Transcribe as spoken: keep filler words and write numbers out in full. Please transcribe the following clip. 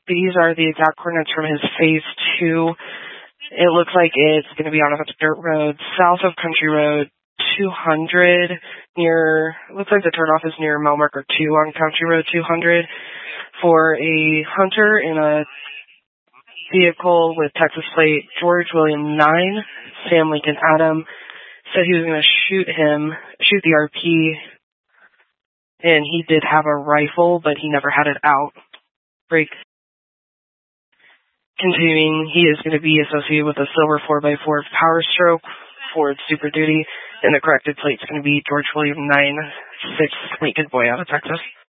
These are the exact coordinates from his phase two. It looks like it's going to be on a dirt road south of Country Road two hundred near, it looks like the turnoff is near mile marker two on Country Road two hundred for a hunter in a vehicle with Texas plate George William nine, Sam Lincoln Adam. Said he was going to shoot him, shoot the R P, and he did have a rifle, but he never had it out. Break. Continuing, he is going to be associated with a silver four by four Power Stroke Ford Super Duty, and the corrected plate is going to be George William nine six Lincoln Boy out of Texas.